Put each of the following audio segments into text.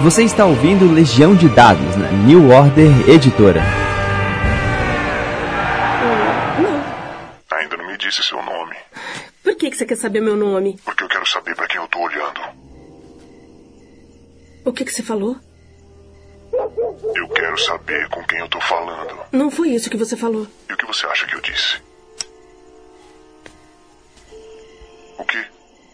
Você está ouvindo Legião de Dados na New Order Editora. Não. Ainda não me disse seu nome. Por que você quer saber meu nome? Porque eu quero saber pra quem eu tô olhando. O que você falou? Eu quero saber com quem eu tô falando. Não foi isso que você falou. E o que você acha que eu disse? O quê?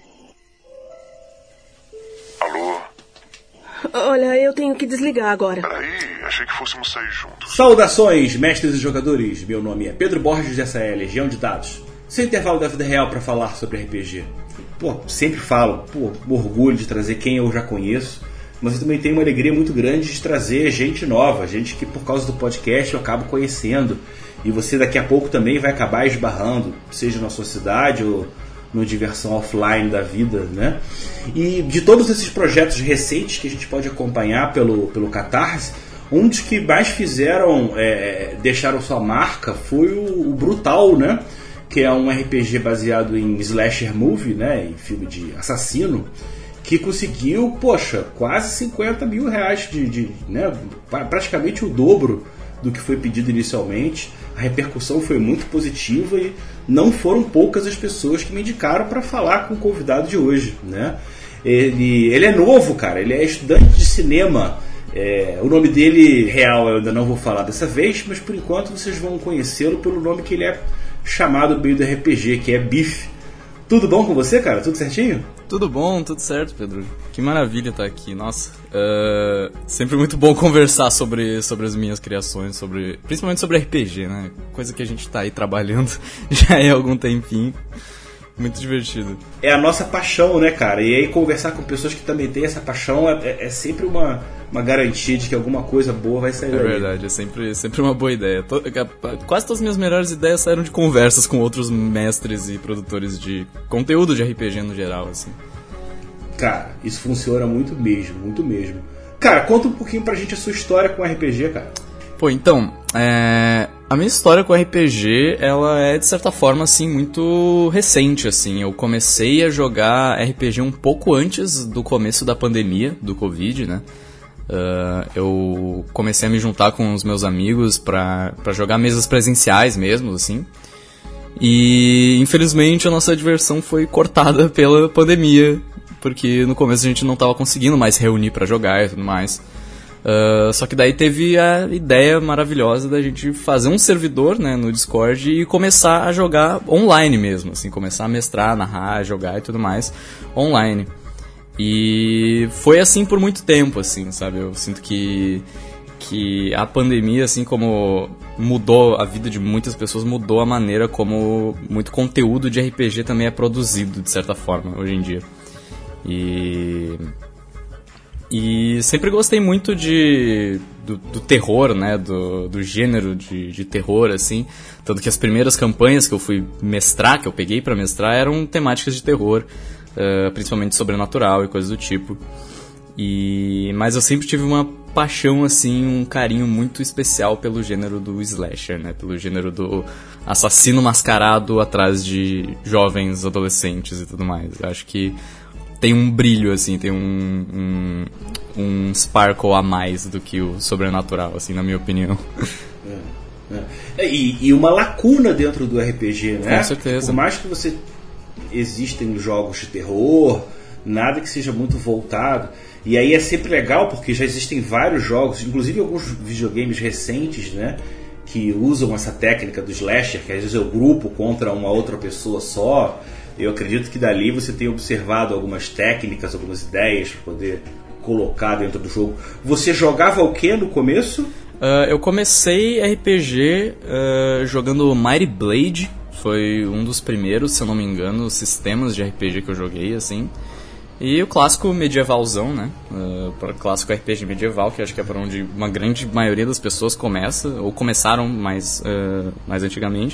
Alô? Olha, eu tenho que desligar agora. Peraí, achei que fôssemos sair juntos. Saudações, mestres e jogadores. Meu nome é Pedro Borges, essa é a Legião de Dados. Seu intervalo da vida real para falar sobre RPG. Sempre falo, orgulho de trazer quem eu já conheço, mas eu também tenho uma alegria muito grande de trazer gente nova, gente que por causa do podcast eu acabo conhecendo. E você daqui a pouco também vai acabar esbarrando, seja na sua cidade ou no diversão offline da vida, né? E de todos esses projetos recentes que a gente pode acompanhar pelo Catarse, um dos que mais deixaram sua marca foi o Brutal, né? Que é um RPG baseado em slasher movie, né? Em filme de assassino, que conseguiu, quase 50 mil reais né? Praticamente o dobro do que foi pedido inicialmente. A repercussão foi muito positiva e não foram poucas as pessoas que me indicaram para falar com o convidado de hoje, né? Ele é novo, cara, ele é estudante de cinema. O nome dele real eu ainda não vou falar dessa vez, mas por enquanto vocês vão conhecê-lo pelo nome que ele é chamado no meio do RPG, que é Biff. Tudo bom com você, cara? Tudo certinho? Tudo bom, tudo certo, Pedro. Que maravilha estar aqui, nossa. Sempre muito bom conversar sobre as minhas criações, principalmente sobre RPG, né? Coisa que a gente tá aí trabalhando já há algum tempinho. Muito divertido. É a nossa paixão, né, cara? E aí conversar com pessoas que também têm essa paixão é sempre uma garantia de que alguma coisa boa vai sair daí. É verdade, é sempre uma boa ideia. Quase todas as minhas melhores ideias saíram de conversas com outros mestres e produtores de conteúdo de RPG no geral, assim. Cara, isso funciona muito mesmo, muito mesmo. Cara, conta um pouquinho pra gente a sua história com RPG, cara. Então, a minha história com RPG, ela é de certa forma, assim, muito recente, assim. Eu comecei a jogar RPG um pouco antes do começo da pandemia, do Covid, né? Eu comecei a me juntar com os meus amigos pra jogar mesas presenciais mesmo, assim. E, infelizmente, a nossa diversão foi cortada pela pandemia, porque no começo a gente não tava conseguindo mais reunir pra jogar e tudo mais. Só que daí teve a ideia maravilhosa da gente fazer um servidor, né, no Discord e começar a jogar online mesmo, assim, começar a mestrar, narrar, jogar e tudo mais online. E foi assim por muito tempo, assim, sabe? Eu sinto que a pandemia, assim como mudou a vida de muitas pessoas, mudou a maneira como muito conteúdo de RPG também é produzido, de certa forma, hoje em dia. E sempre gostei muito do terror, né, do gênero de terror, assim. Tanto que as primeiras campanhas que eu fui mestrar, que eu peguei pra mestrar, eram temáticas de terror, principalmente sobrenatural e coisas do tipo. Mas eu sempre tive uma paixão, assim, um carinho muito especial pelo gênero do slasher, né, pelo gênero do assassino mascarado atrás de jovens, adolescentes e tudo mais. Eu acho que tem um brilho, assim, tem um sparkle a mais do que o sobrenatural, assim, na minha opinião. E uma lacuna dentro do RPG, né? Com certeza. Por mais que existem jogos de terror, nada que seja muito voltado. E aí é sempre legal, porque já existem vários jogos, inclusive alguns videogames recentes, né? Que usam essa técnica do slasher, que às vezes é o grupo contra uma outra pessoa só. Eu acredito que dali você tenha observado algumas técnicas, algumas ideias para poder colocar dentro do jogo. Você jogava o que no começo? Eu comecei RPG jogando Mighty Blade. Foi um dos primeiros, se eu não me engano, sistemas de RPG que eu joguei, assim. E o clássico medievalzão, né? O clássico RPG medieval, que acho que é para onde uma grande maioria das pessoas começa, ou começaram mais antigamente.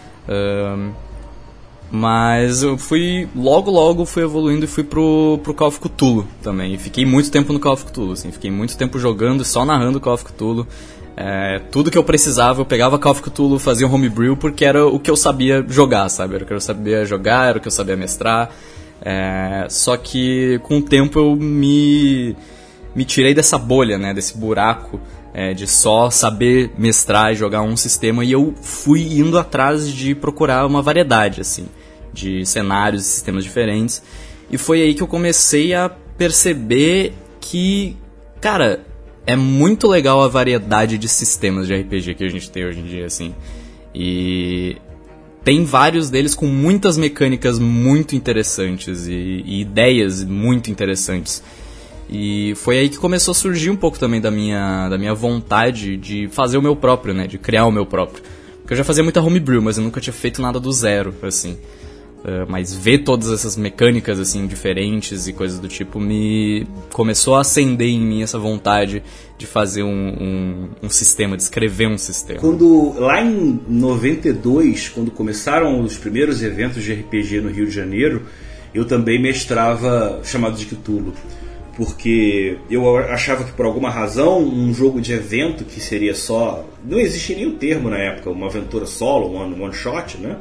Mas eu logo fui evoluindo e fui pro Call of Cthulhu também. E fiquei muito tempo no Call of Cthulhu, assim. Fiquei muito tempo jogando, só narrando Call of Cthulhu. Tudo que eu precisava, eu pegava Call of Cthulhu, fazia um homebrew, porque era o que eu sabia jogar, sabe? Era o que eu sabia jogar, era o que eu sabia mestrar. Só que com o tempo eu me me tirei dessa bolha, né, desse buraco de só saber mestrar e jogar um sistema, e eu fui indo atrás de procurar uma variedade, assim, de cenários e sistemas diferentes. E foi aí que eu comecei a perceber que, cara, é muito legal a variedade de sistemas de RPG que a gente tem hoje em dia, assim. E tem vários deles com muitas mecânicas muito interessantes e ideias muito interessantes. E foi aí que começou a surgir um pouco também da minha vontade de fazer o meu próprio, né? De criar o meu próprio. Porque eu já fazia muita homebrew, mas eu nunca tinha feito nada do zero, assim. Mas ver todas essas mecânicas, assim, diferentes e coisas do tipo, começou a acender em mim essa vontade de fazer um sistema, de escrever um sistema. Lá em 92, quando começaram os primeiros eventos de RPG no Rio de Janeiro, eu também mestrava Chamado de Cthulhu. Porque eu achava que por alguma razão um jogo de evento que seria só... Não existia nem o termo na época, uma aventura solo, one shot, né?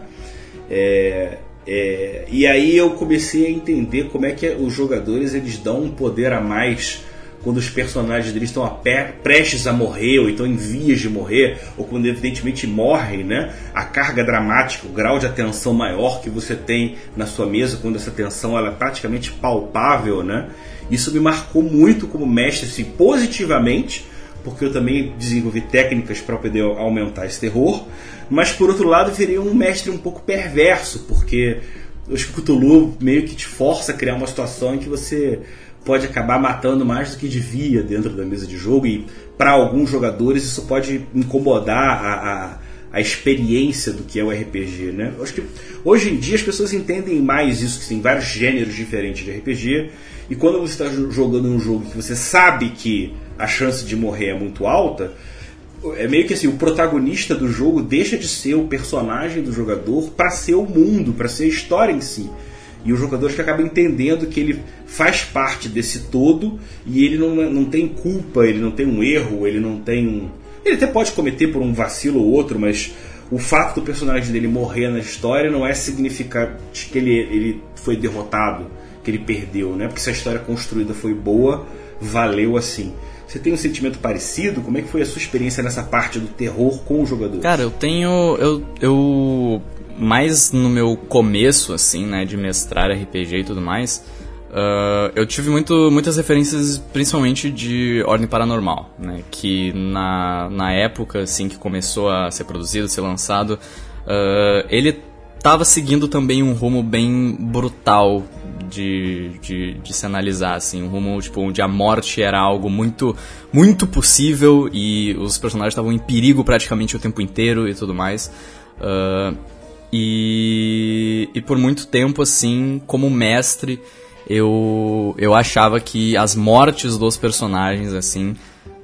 E aí eu comecei a entender como é que os jogadores eles dão um poder a mais quando os personagens deles estão prestes a morrer, ou então em vias de morrer, ou quando evidentemente morrem, né? A carga dramática, o grau de atenção maior que você tem na sua mesa, quando essa tensão ela é praticamente palpável, né? Isso me marcou muito como mestre, assim, positivamente, porque eu também desenvolvi técnicas para poder aumentar esse terror, mas por outro lado virei um mestre um pouco perverso, porque o Cthulhu meio que te força a criar uma situação em que você pode acabar matando mais do que devia dentro da mesa de jogo, e para alguns jogadores isso pode incomodar a experiência do que é o RPG, né? Eu acho que hoje em dia as pessoas entendem mais isso, que tem vários gêneros diferentes de RPG, e quando você está jogando um jogo que você sabe que a chance de morrer é muito alta, é meio que assim, o protagonista do jogo deixa de ser o personagem do jogador para ser o mundo, para ser a história em si. E o jogador que acaba entendendo que ele faz parte desse todo e ele não tem culpa, ele não tem um erro, ele não tem... Ele até pode cometer por um vacilo ou outro, mas o fato do personagem dele morrer na história não é significante que ele foi derrotado, que ele perdeu, né? Porque se a história construída foi boa, valeu assim. Você tem um sentimento parecido? Como é que foi a sua experiência nessa parte do terror com o jogador? Cara, eu tenho... Eu mais no meu começo, assim, né, de mestrar RPG e tudo mais, eu tive muitas referências, principalmente de Ordem Paranormal, né, que na época, assim, que começou a ser produzido, a ser lançado, ele estava seguindo também um rumo bem brutal de se analisar, assim, um rumo tipo, onde a morte era algo muito, muito possível e os personagens estavam em perigo praticamente o tempo inteiro e tudo mais. E por muito tempo, assim, como mestre, eu achava que as mortes dos personagens, assim,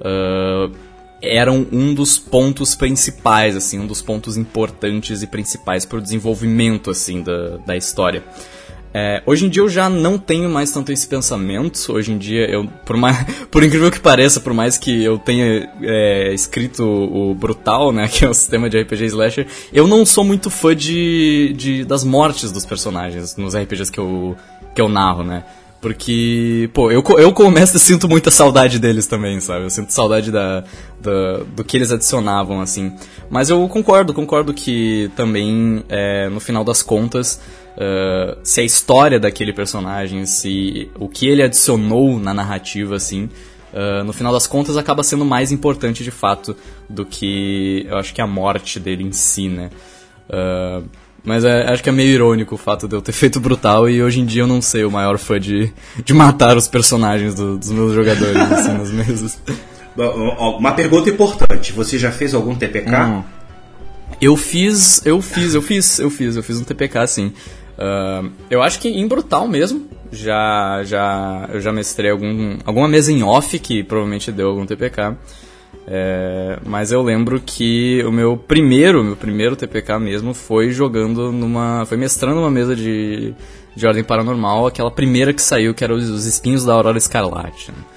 eram um dos pontos principais, assim, um dos pontos importantes e principais para o desenvolvimento, assim, da história. Hoje em dia eu já não tenho mais tanto esse pensamento. Hoje em dia, por incrível que pareça, por mais que eu tenha escrito o Brutal, né, que é o sistema de RPG Slasher, eu não sou muito fã das mortes dos personagens nos RPGs que eu narro, né. Porque, pô, eu como mestre sinto muita saudade deles também, sabe? Eu sinto saudade do que eles adicionavam, assim. Mas eu concordo que também, no final das contas, se a história daquele personagem, se o que ele adicionou na narrativa, assim, no final das contas acaba sendo mais importante de fato do que, eu acho que a morte dele em si, né? Mas acho que é meio irônico o fato de eu ter feito Brutal e hoje em dia eu não ser o maior fã de matar os personagens dos meus jogadores assim, nas mesas. Uma pergunta importante, você já fez algum TPK? Eu fiz um TPK, sim. Eu acho que em Brutal mesmo, eu já mestrei alguma mesa em off que provavelmente deu algum TPK. Mas eu lembro que o meu primeiro TPK mesmo foi mestrando uma mesa de Ordem Paranormal, aquela primeira que saiu, que era os Espinhos da Aurora Escarlate, né?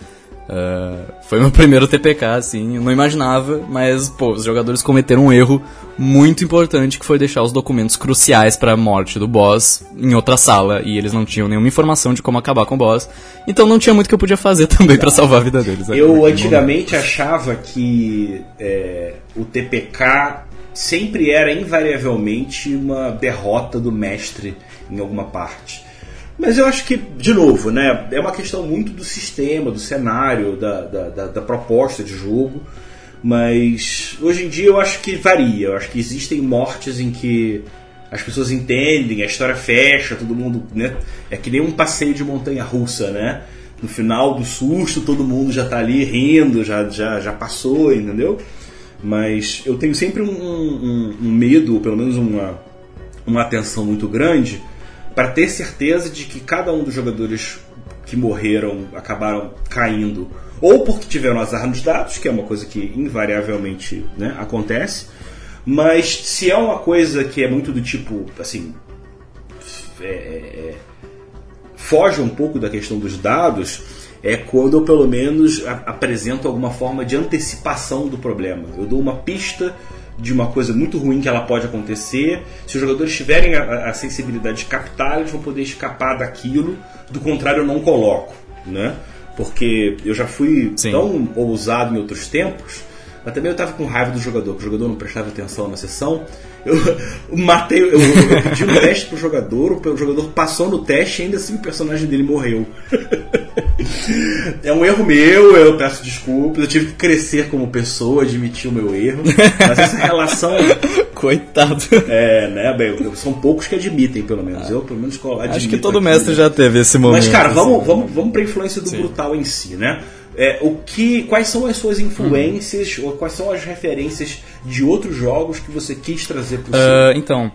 Foi meu primeiro TPK, assim, eu não imaginava, mas, pô, os jogadores cometeram um erro muito importante, que foi deixar os documentos cruciais pra morte do boss em outra sala, e eles não tinham nenhuma informação de como acabar com o boss, então não tinha muito que eu podia fazer também pra salvar a vida deles. Eu antigamente achava que o TPK sempre era invariavelmente uma derrota do mestre em alguma parte. Mas eu acho que, de novo, né, é uma questão muito do sistema, do cenário, da proposta de jogo. Mas hoje em dia eu acho que varia. Eu acho que existem mortes em que as pessoas entendem, a história fecha, todo mundo, né, é que nem um passeio de montanha-russa, né? No final do susto todo mundo já tá ali rindo, já passou, entendeu? Mas eu tenho sempre um medo, ou pelo menos uma atenção muito grande, para ter certeza de que cada um dos jogadores que morreram acabaram caindo ou porque tiveram azar nos dados, que é uma coisa que invariavelmente, né, acontece, mas se é uma coisa que é muito do tipo, assim, foge um pouco da questão dos dados, é quando eu pelo menos apresento alguma forma de antecipação do problema. Eu dou uma pista de uma coisa muito ruim que ela pode acontecer. Se os jogadores tiverem a sensibilidade de captar, eles vão poder escapar daquilo. Do contrário, eu não coloco, né? Porque eu já fui tão ousado em outros tempos, mas também eu estava com raiva do jogador, porque o jogador não prestava atenção na sessão. Eu pedi um teste pro jogador, o jogador passou no teste e ainda assim o personagem dele morreu. É um erro meu, eu peço desculpas, eu tive que crescer como pessoa, admitir o meu erro, mas essa relação... Coitado. Né, bem, são poucos que admitem, pelo menos. Eu, pelo menos, admito. Acho que todo mestre já teve esse momento. Mas, cara, vamos pra influência do Brutal em si, né? Quais são as suas influências, ou quais são as referências de outros jogos que você quis trazer pro seu? Então,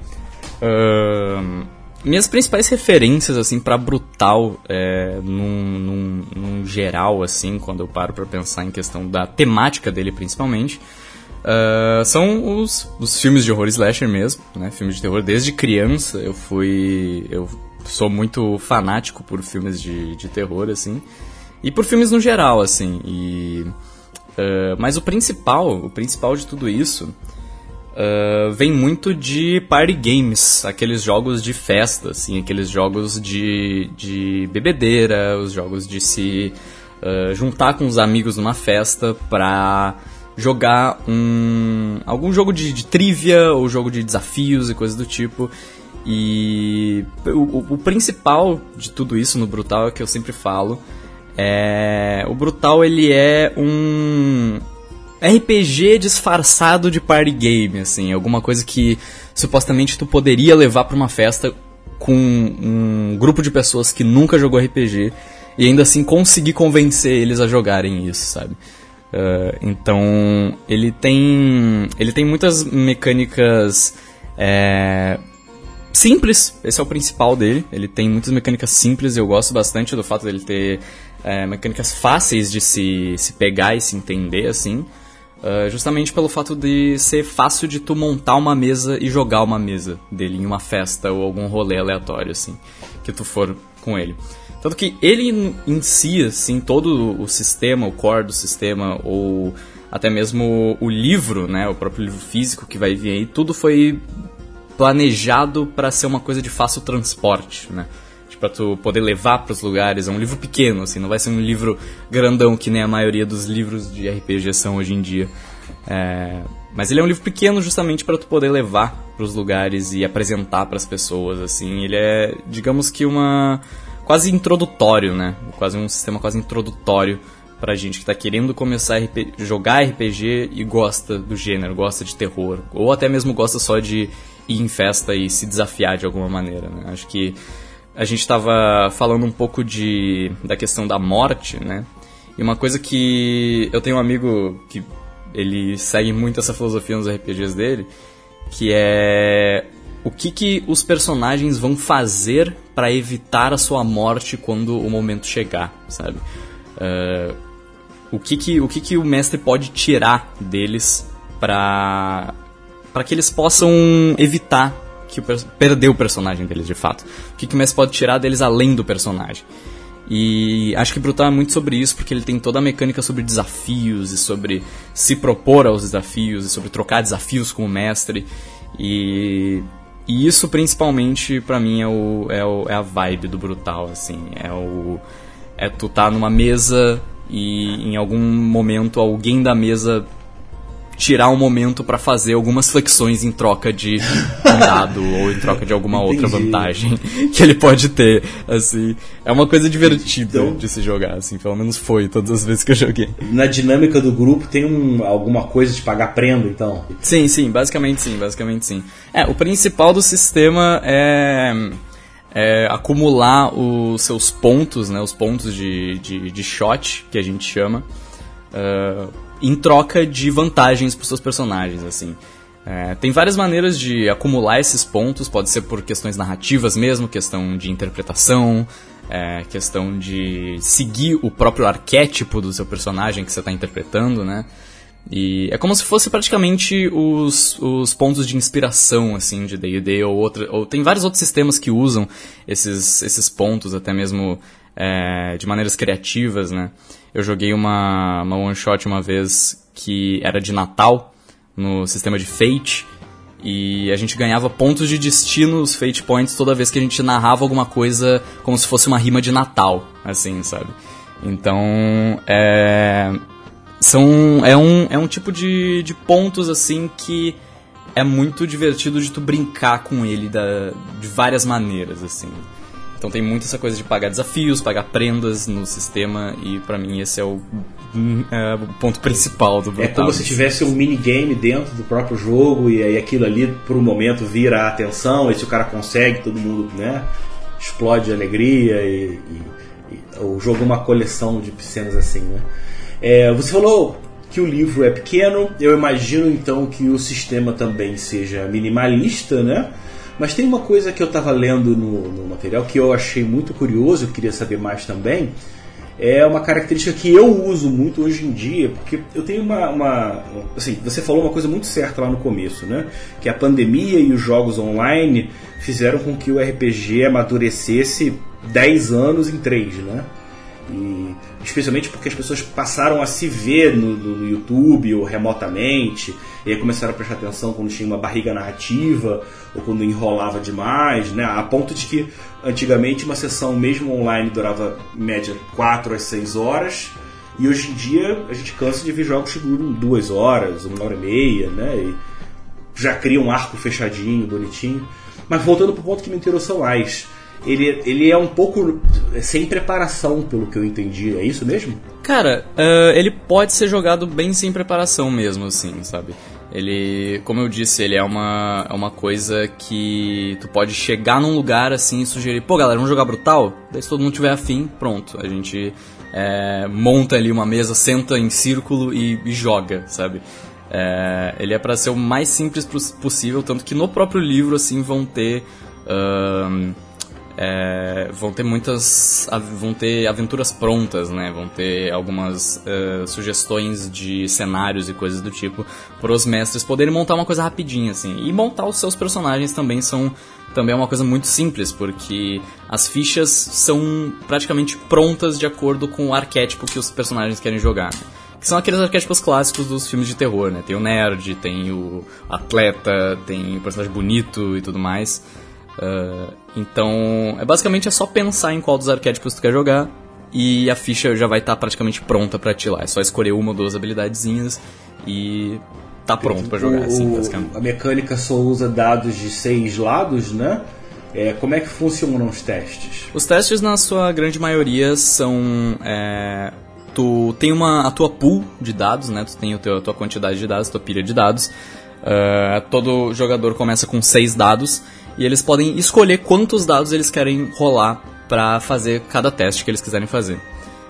minhas principais referências, assim, pra Brutal, num geral, assim, quando eu paro pra pensar em questão da temática dele, principalmente, são os filmes de horror slasher mesmo, né? Filmes de terror desde criança. Eu sou muito fanático por filmes de terror, assim, e por filmes no geral, assim. Mas o principal de tudo isso vem muito de party games, aqueles jogos de festa, assim, aqueles jogos de bebedeira, os jogos de se juntar com os amigos numa festa pra jogar algum jogo de trivia ou jogo de desafios e coisas do tipo. E o principal de tudo isso no Brutal é que eu sempre falo, o Brutal ele é um RPG disfarçado de party game, assim, alguma coisa que supostamente tu poderia levar pra uma festa com um grupo de pessoas que nunca jogou RPG e ainda assim conseguir convencer eles a jogarem isso, sabe? Então ele tem muitas mecânicas simples, esse é o principal dele. Ele tem muitas mecânicas simples e eu gosto bastante do fato dele ter mecânicas fáceis de se pegar e se entender, assim, justamente pelo fato de ser fácil de tu montar uma mesa e jogar uma mesa dele em uma festa ou algum rolê aleatório, assim, que tu for com ele. Tanto que ele em si, assim, todo o sistema, o core do sistema, ou até mesmo o livro, né, o próprio livro físico que vai vir aí, tudo foi planejado para ser uma coisa de fácil transporte, né? Tipo, pra tu poder levar pros lugares. É um livro pequeno, assim, não vai ser um livro grandão que nem a maioria dos livros de RPG são hoje em dia. Mas ele é um livro pequeno justamente para tu poder levar pros lugares e apresentar pras pessoas, assim. Ele é, digamos que quase introdutório, né? Um sistema quase introdutório pra gente que tá querendo começar a jogar RPG e gosta do gênero, gosta de terror, ou até mesmo gosta só de ir em festa e se desafiar de alguma maneira, né? Acho que a gente tava falando um pouco da questão da morte, né? E uma coisa que eu tenho um amigo que ele segue muito essa filosofia nos RPGs dele, que é o que os personagens vão fazer para evitar a sua morte quando o momento chegar, sabe? O que o mestre pode tirar deles para que eles possam evitar perder o personagem deles de fato. O que o mestre pode tirar deles além do personagem. E acho que Brutal é muito sobre isso, porque ele tem toda a mecânica sobre desafios e sobre se propor aos desafios e sobre trocar desafios com o mestre. E isso principalmente pra mim é a vibe do Brutal, assim. É tu tá numa mesa e em algum momento alguém da mesa tirar um momento pra fazer algumas flexões em troca de um dado ou em troca de alguma outra vantagem que ele pode ter, assim. É uma coisa divertida de se jogar, assim, pelo menos foi todas as vezes que eu joguei. Na dinâmica do grupo tem alguma coisa de pagar prenda, então? Sim, basicamente sim. O principal do sistema é acumular os seus pontos, né, os pontos de shot, que a gente chama, em troca de vantagens para os seus personagens, assim. Tem várias maneiras de acumular esses pontos, pode ser por questões narrativas mesmo, questão de interpretação, questão de seguir o próprio arquétipo do seu personagem que você está interpretando, né? E é como se fosse praticamente os pontos de inspiração, assim, de D&D ou tem vários outros sistemas que usam esses pontos, até mesmo de maneiras criativas, né? Eu joguei uma one-shot uma vez que era de Natal, no sistema de Fate, e a gente ganhava pontos de destino, os Fate Points, toda vez que a gente narrava alguma coisa como se fosse uma rima de Natal, assim, sabe? Então, é um tipo de pontos, assim, que é muito divertido de tu brincar com ele de várias maneiras, assim. Então tem muito essa coisa de pagar desafios, pagar prendas no sistema, e pra mim esse é o ponto principal do Brutal. É como se tivesse um minigame dentro do próprio jogo, e aí aquilo ali por um momento vira a atenção, e se o cara consegue, todo mundo, né, explode de alegria, e o jogo é uma coleção de cenas assim, né? Você falou que o livro é pequeno, eu imagino então que o sistema também seja minimalista, né? Mas tem uma coisa que eu estava lendo no material que eu achei muito curioso, eu queria saber mais também. É uma característica que eu uso muito hoje em dia, porque eu tenho assim, você falou uma coisa muito certa lá no começo, né? Que a pandemia e os jogos online fizeram com que o RPG amadurecesse 10 anos em 3, né? E especialmente porque as pessoas passaram a se ver no YouTube ou remotamente, e aí começaram a prestar atenção quando tinha uma barriga narrativa ou quando enrolava demais, né? A ponto de que antigamente uma sessão mesmo online durava em média 4 a 6 horas, e hoje em dia a gente cansa de ver jogos que duram 2 horas, 1 hora e meia, né? E já cria um arco fechadinho, bonitinho. Mas voltando para o ponto que me interessou mais, ele é um pouco sem preparação, pelo que eu entendi, é isso mesmo? Cara, ele pode ser jogado bem sem preparação mesmo, assim, sabe? Ele, como eu disse, ele é uma coisa que tu pode chegar num lugar assim e sugerir, pô galera, vamos jogar Brutal? Daí se todo mundo tiver afim, pronto, a gente monta ali uma mesa, senta em círculo e joga, sabe? Ele é pra ser o mais simples possível, tanto que no próprio livro, assim, vão ter aventuras prontas, né? Vão ter algumas sugestões de cenários e coisas do tipo para os mestres poderem montar uma coisa rapidinha, assim. E montar os seus personagens também é uma coisa muito simples, porque as fichas são praticamente prontas de acordo com o arquétipo que os personagens querem jogar, né? Que são aqueles arquétipos clássicos dos filmes de terror, né? Tem o nerd, tem o atleta, tem o personagem bonito e tudo mais. Então, basicamente é só pensar em qual dos arquétipos tu quer jogar e a ficha já vai estar praticamente pronta pra ti lá. É só escolher uma ou duas habilidadezinhas e tá pronto pra jogar, assim, basicamente. A mecânica só usa dados de 6 lados, né? Como é que funcionam os testes? Os testes, na sua grande maioria, são... tu tem a tua pool de dados, né? Tu tem a tua quantidade de dados, a tua pilha de dados. Todo jogador começa com 6 dados e eles podem escolher quantos dados eles querem rolar pra fazer cada teste que eles quiserem fazer.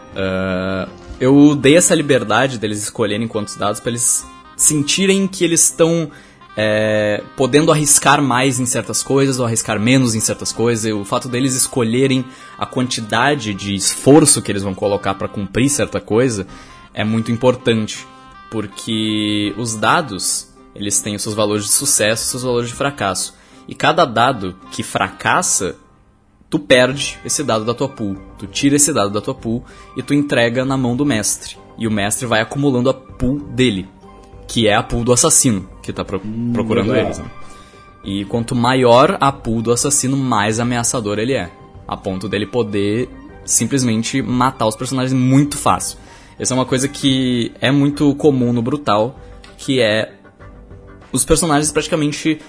Eu dei essa liberdade deles escolherem quantos dados pra eles sentirem que eles estão podendo arriscar mais em certas coisas ou arriscar menos em certas coisas. E o fato deles escolherem a quantidade de esforço que eles vão colocar pra cumprir certa coisa é muito importante, porque os dados, eles têm os seus valores de sucesso e os seus valores de fracasso. E cada dado que fracassa tu perde esse dado da tua pool. Tu tira esse dado da tua pool e tu entrega na mão do mestre. E o mestre vai acumulando a pool dele, que é a pool do assassino, que tá procurando eles, né? E quanto maior a pool do assassino, mais ameaçador ele é. A ponto dele poder simplesmente matar os personagens muito fácil. Essa é uma coisa que é muito comum no Brutal, que é os personagens praticamente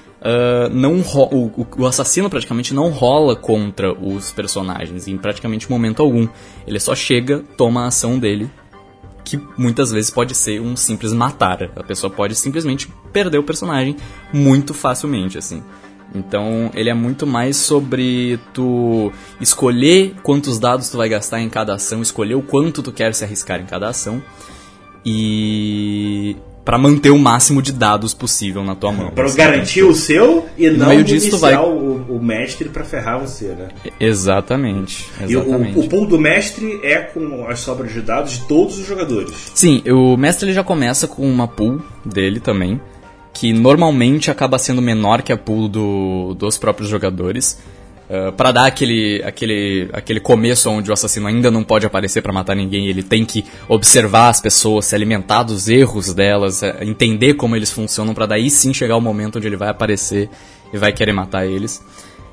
o assassino praticamente não rola contra os personagens em praticamente momento algum. Ele só chega, toma a ação dele, que muitas vezes pode ser um simples matar. A pessoa pode simplesmente perder o personagem muito facilmente, assim. Então ele é muito mais sobre tu escolher quantos dados tu vai gastar em cada ação, escolher o quanto tu quer se arriscar em cada ação e para manter o máximo de dados possível na tua mão. Para garantir o seu e não municiar o mestre para ferrar você, né? Exatamente. E o pool do mestre é com as sobras de dados de todos os jogadores. Sim, o mestre ele já começa com uma pool dele também, que normalmente acaba sendo menor que a pool dos próprios jogadores. Pra dar aquele começo onde o assassino ainda não pode aparecer pra matar ninguém, ele tem que observar as pessoas, se alimentar dos erros delas, entender como eles funcionam, pra daí sim chegar o momento onde ele vai aparecer e vai querer matar eles.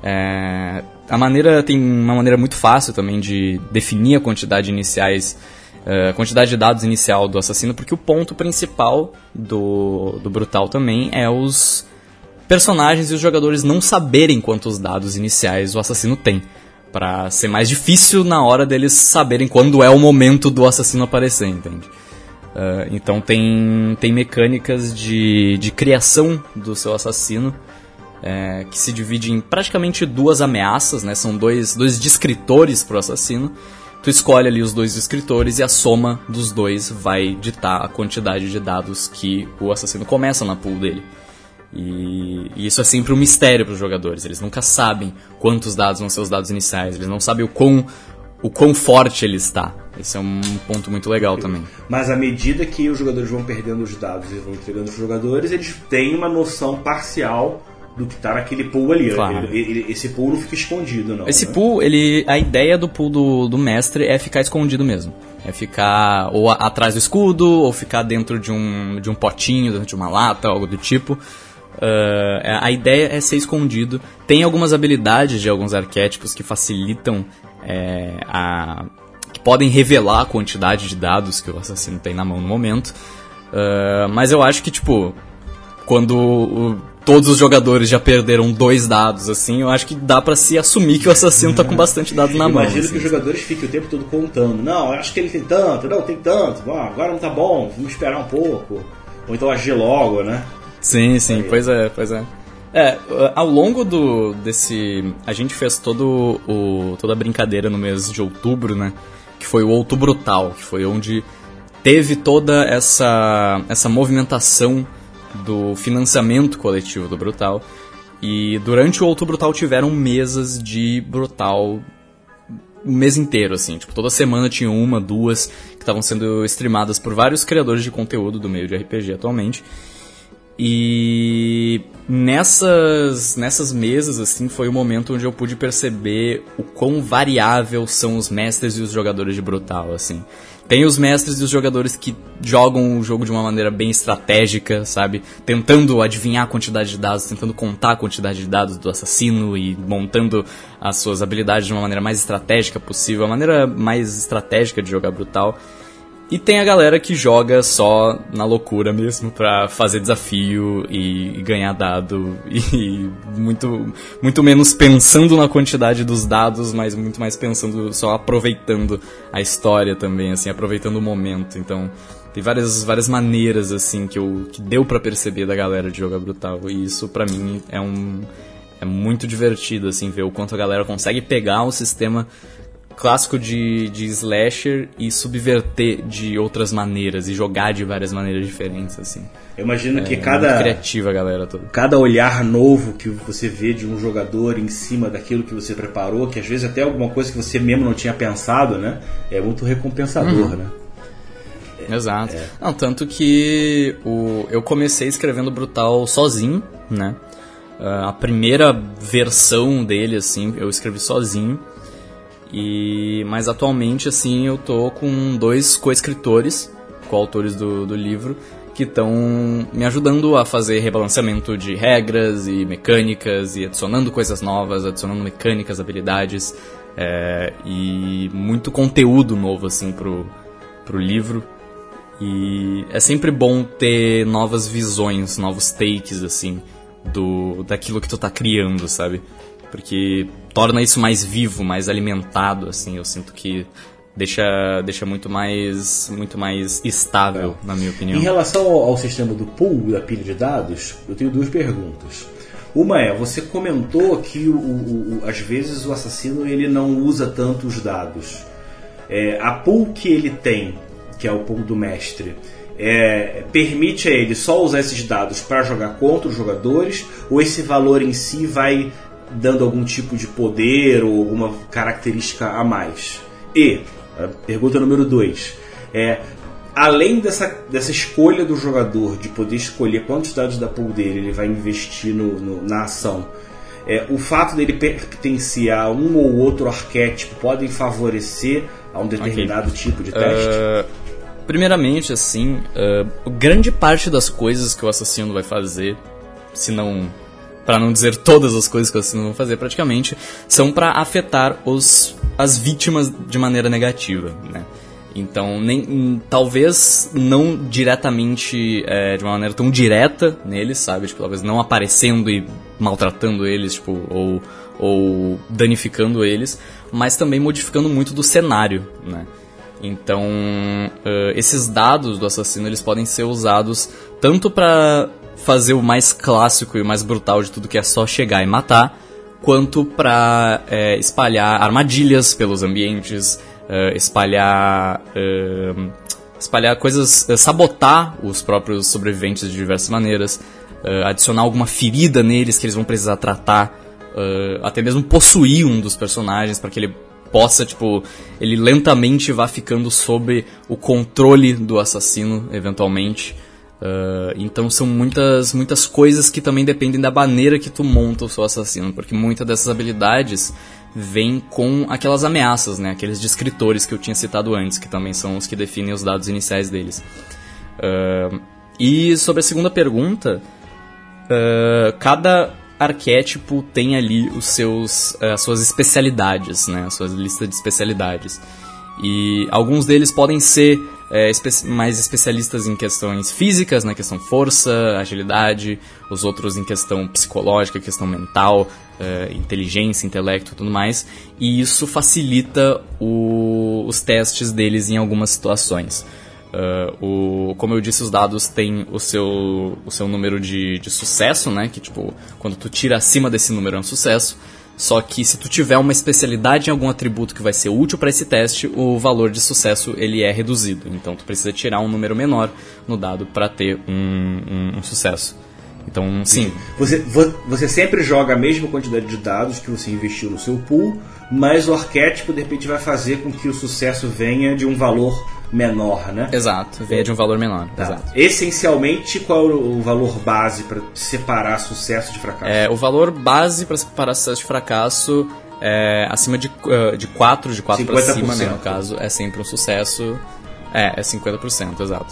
Tem uma maneira muito fácil também de definir a quantidade de dados inicial do assassino, porque o ponto principal do Brutal também é os personagens e os jogadores não saberem quantos dados iniciais o assassino tem, pra ser mais difícil na hora deles saberem quando é o momento do assassino aparecer, entende? Então tem mecânicas de criação do seu assassino, que se divide em praticamente duas ameaças, né? São dois descritores pro assassino. Tu escolhe ali os dois descritores e a soma dos dois vai ditar a quantidade de dados que o assassino começa na pool dele. E isso é sempre um mistério para os jogadores. Eles nunca sabem quantos dados vão ser os dados iniciais. Eles não sabem o quão forte ele está. Esse é um ponto muito legal também. Mas à medida que os jogadores vão perdendo os dados e vão entregando os jogadores, eles têm uma noção parcial do que está naquele pool ali. Claro. Esse pool não fica escondido, não. Esse pool, a ideia do pool do mestre é ficar escondido mesmo. É ficar ou atrás do escudo, ou ficar dentro de um potinho, dentro de uma lata, algo do tipo. A ideia é ser escondido. Tem algumas habilidades de alguns arquétipos que facilitam que podem revelar a quantidade de dados que o assassino tem na mão no momento. Mas eu acho que, tipo, quando todos os jogadores já perderam 2 dados, assim, eu acho que dá pra se assumir que o assassino tá com bastante dados na mão. Imagino assim, que os jogadores fiquem o tempo todo contando. Não, eu acho que ele tem tanto, não, tem tanto. Agora não tá bom, vamos esperar um pouco. Ou então agir logo, né? Sim, pois é. Ao longo desse... A gente fez toda a brincadeira no mês de outubro, né? Que foi o Outubro Brutal, que foi onde teve toda essa movimentação do financiamento coletivo do Brutal. E durante o Outubro Brutal tiveram mesas de Brutal o mês inteiro, assim. Tipo, toda semana tinha 1, 2 que estavam sendo streamadas por vários criadores de conteúdo do meio de RPG atualmente. E nessas mesas, assim, foi o momento onde eu pude perceber o quão variável são os mestres e os jogadores de Brutal, assim. Tem os mestres e os jogadores que jogam o jogo de uma maneira bem estratégica, sabe? Tentando adivinhar a quantidade de dados, tentando contar a quantidade de dados do assassino e montando as suas habilidades de uma maneira mais estratégica possível, a maneira mais estratégica de jogar Brutal. E tem a galera que joga só na loucura mesmo, pra fazer desafio e ganhar dado, e muito menos pensando na quantidade dos dados, mas muito mais pensando, só aproveitando a história também, assim, aproveitando o momento. Então, tem várias maneiras, assim, que deu pra perceber da galera de jogar Brutal, e isso pra mim é muito divertido, assim, ver o quanto a galera consegue pegar um sistema clássico de slasher e subverter de outras maneiras e jogar de várias maneiras diferentes, assim. Eu imagino que muito criativa a galera toda. Cada olhar novo que você vê de um jogador em cima daquilo que você preparou, que às vezes até alguma coisa que você mesmo não tinha pensado, né? É muito recompensador, né? Exato. Não, tanto que eu comecei escrevendo Brutal sozinho, né? A primeira versão dele, assim, eu escrevi sozinho. Mas atualmente, assim, eu tô com 2 co-escritores, coautores do livro, que estão me ajudando a fazer rebalanceamento de regras e mecânicas e adicionando coisas novas, adicionando mecânicas, habilidades e muito conteúdo novo, assim, pro livro. E é sempre bom ter novas visões, novos takes, assim, daquilo que tu tá criando, sabe? Porque torna isso mais vivo, mais alimentado, assim. Eu sinto que deixa muito mais estável, na minha opinião. Em relação ao sistema do pool, da pilha de dados, eu tenho 2 perguntas. Uma é, você comentou que às vezes o assassino ele não usa tanto os dados. A pool que ele tem, que é o pool do mestre, permite a ele só usar esses dados para jogar contra os jogadores, ou esse valor em si vai dando algum tipo de poder ou alguma característica a mais? E, pergunta número 2, além dessa escolha do jogador de poder escolher quantos dados da pool dele ele vai investir na ação, o fato dele pertencer a um ou outro arquétipo podem favorecer a um determinado tipo de teste? Primeiramente, assim, grande parte das coisas que o assassino vai fazer, se não, para não dizer todas as coisas que o assassino vai fazer praticamente, são para afetar as vítimas de maneira negativa, né? Então, talvez não diretamente, de uma maneira tão direta neles, sabe? Tipo, talvez não aparecendo e maltratando eles, tipo, ou danificando eles, mas também modificando muito do cenário, né? Então, esses dados do assassino, eles podem ser usados tanto para fazer o mais clássico e o mais brutal de tudo, que é só chegar e matar, quanto para espalhar armadilhas pelos ambientes, espalhar coisas, sabotar os próprios sobreviventes de diversas maneiras, adicionar alguma ferida neles que eles vão precisar tratar, até mesmo possuir um dos personagens para que ele possa, tipo, ele lentamente vá ficando sob o controle do assassino, eventualmente. Então são muitas coisas que também dependem da maneira que tu monta o seu assassino, porque muitas dessas habilidades vêm com aquelas ameaças, né? Aqueles descritores que eu tinha citado antes, que também são os que definem os dados iniciais deles. E sobre a segunda pergunta, cada arquétipo tem ali as suas especialidades, né? A sua lista de especialidades. E alguns deles podem ser mais especialistas em questões físicas, na questão força, agilidade, os outros em questão psicológica, questão mental, inteligência, intelecto e tudo mais. E isso facilita os testes deles em algumas situações. Como eu disse, os dados têm o seu número de sucesso, né? Que, tipo, quando tu tira acima desse número é um sucesso. Só que se tu tiver uma especialidade em algum atributo que vai ser útil para esse teste, o valor de sucesso ele é reduzido. Então tu precisa tirar um número menor no dado para ter um sucesso. Então, sim. Você sempre joga a mesma quantidade de dados que você investiu no seu pool, mas o arquétipo de repente vai fazer com que o sucesso venha de um valor menor, né? Exato, venha de um valor menor. Tá. Exato. Essencialmente, qual é o valor base para separar sucesso de fracasso? O valor base para separar sucesso de fracasso é acima de 4 para cima, né, no caso, é sempre um sucesso. É 50%, exato.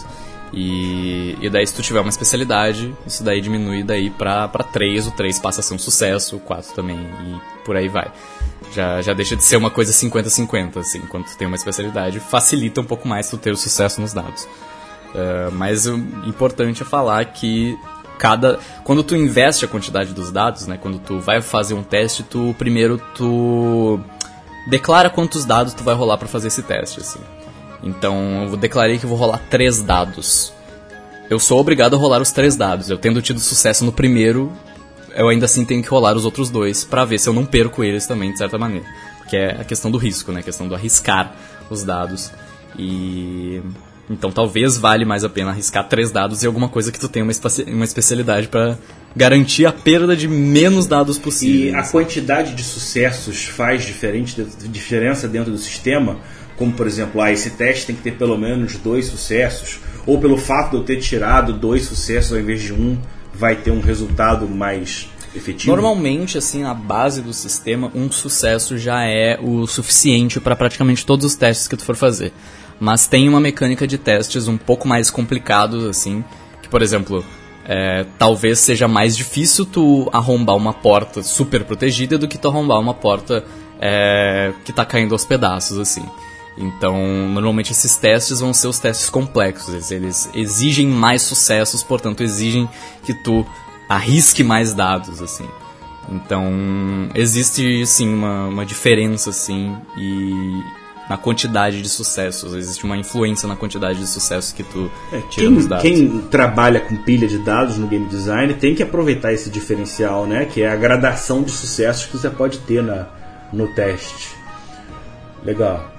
E daí, se tu tiver uma especialidade, isso daí diminui daí pra 3, o 3 passa a ser um sucesso, o 4 também, e por aí vai. Já deixa de ser uma coisa 50-50, assim, quando tu tem uma especialidade, facilita um pouco mais tu ter o sucesso nos dados. Mas o importante é falar que quando tu investe a quantidade dos dados, né, quando tu vai fazer um teste, primeiro tu declara quantos dados tu vai rolar pra fazer esse teste, assim. Então, eu declarei que eu vou rolar 3 dados. Eu sou obrigado a rolar os 3 dados. Eu tendo tido sucesso no primeiro, eu ainda assim tenho que rolar os outros 2 pra ver se eu não perco eles também, de certa maneira. Que é a questão do risco, né? A questão do arriscar os dados. Então talvez vale mais a pena arriscar 3 dados e alguma coisa que tu tenha uma especialidade pra garantir a perda de menos dados possíveis. E a quantidade de sucessos faz diferença dentro do sistema? Como, por exemplo, esse teste tem que ter pelo menos 2 sucessos, ou pelo fato de eu ter tirado 2 sucessos ao invés de 1, vai ter um resultado mais efetivo? Normalmente, assim, na base do sistema, um sucesso já é o suficiente para praticamente todos os testes que tu for fazer. Mas tem uma mecânica de testes um pouco mais complicados, assim, que, por exemplo, talvez seja mais difícil tu arrombar uma porta super protegida do que tu arrombar uma porta que tá caindo aos pedaços, assim. Então, normalmente esses testes vão ser os testes complexos, eles exigem mais sucessos, portanto exigem que tu arrisque mais dados, assim. Então, existe, sim, uma diferença, assim, e na quantidade de sucessos, existe uma influência na quantidade de sucessos que tu tira dos dados. Quem trabalha com pilha de dados no game design tem que aproveitar esse diferencial, né, que é a gradação de sucessos que você pode ter no teste. Legal.